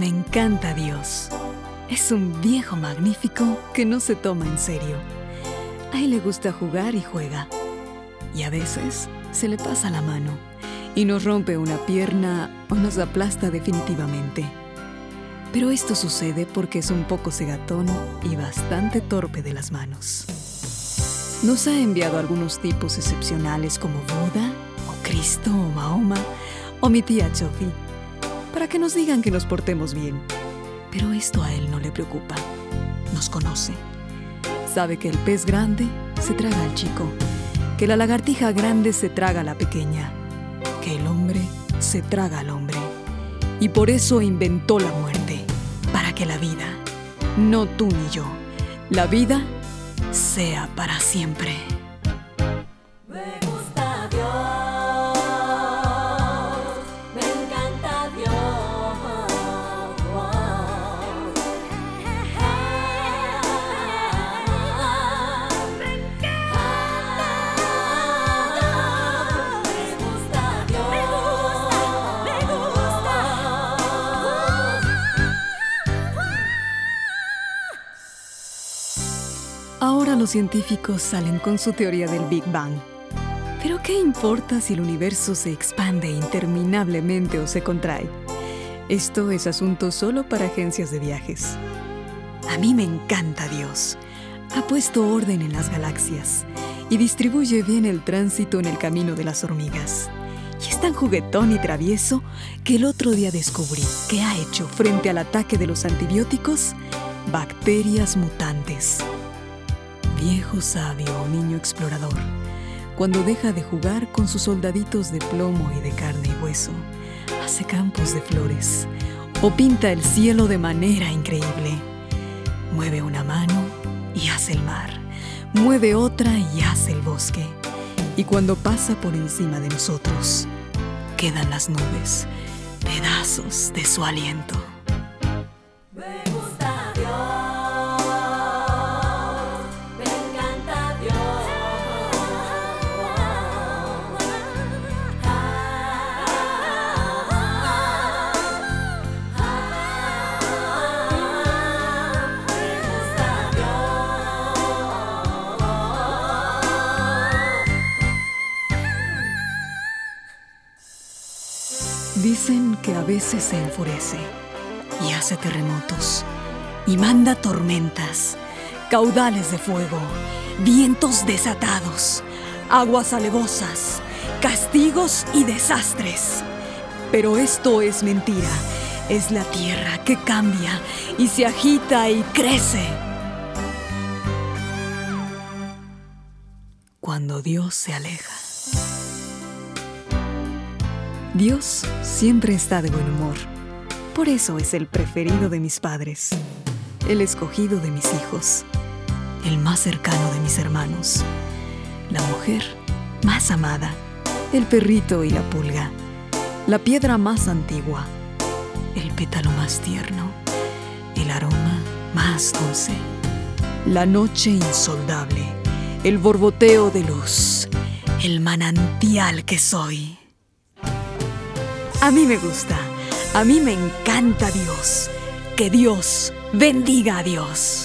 me encanta Dios. Es un viejo magnífico que no se toma en serio. A él le gusta jugar y juega. Y a veces se le pasa la mano y nos rompe una pierna o nos aplasta definitivamente. Pero esto sucede porque es un poco cegatón y bastante torpe de las manos. Nos ha enviado algunos tipos excepcionales como Buda, o Cristo, o Mahoma, o mi tía Chofi, para que nos digan que nos portemos bien. Pero esto a él no le preocupa. Nos conoce. Sabe que el pez grande se traga al chico, que la lagartija grande se traga a la pequeña, que el hombre se traga al hombre. Y por eso inventó la muerte, para que la vida, no tú ni yo, la vida sea para siempre. Me gusta Dios, me encanta Dios. Me gusta Dios, me gusta. Ahora los científicos salen con su teoría del Big Bang. Pero ¿qué importa si el universo se expande interminablemente o se contrae? Esto es asunto solo para agencias de viajes. A mí me encanta Dios. Ha puesto orden en las galaxias y distribuye bien el tránsito en el camino de las hormigas. Y es tan juguetón y travieso que el otro día descubrí que ha hecho frente al ataque de los antibióticos bacterias mutantes. Viejo sabio o niño explorador, cuando deja de jugar con sus soldaditos de plomo y de carne y hueso, hace campos de flores o pinta el cielo de manera increíble. Mueve una mano y hace el mar, mueve otra y hace el bosque. Y cuando pasa por encima de nosotros, quedan las nubes, pedazos de su aliento. Me gusta Dios, me encanta Dios. Me gusta Dios. Dicen que a veces se enfurece y hace terremotos y manda tormentas, caudales de fuego, vientos desatados, aguas alevosas, castigos y desastres. Pero esto es mentira. Es la tierra que cambia y se agita y crece. Cuando Dios se aleja. Dios siempre está de buen humor. Por eso es el preferido de mis padres, el escogido de mis hijos, el más cercano de mis hermanos, la mujer más amada, el perrito y la pulga, la piedra más antigua, el pétalo más tierno, el aroma más dulce, la noche insoldable, el borboteo de luz, el manantial que soy. A mí me gusta, a mí me encanta Dios. Que Dios bendiga a Dios.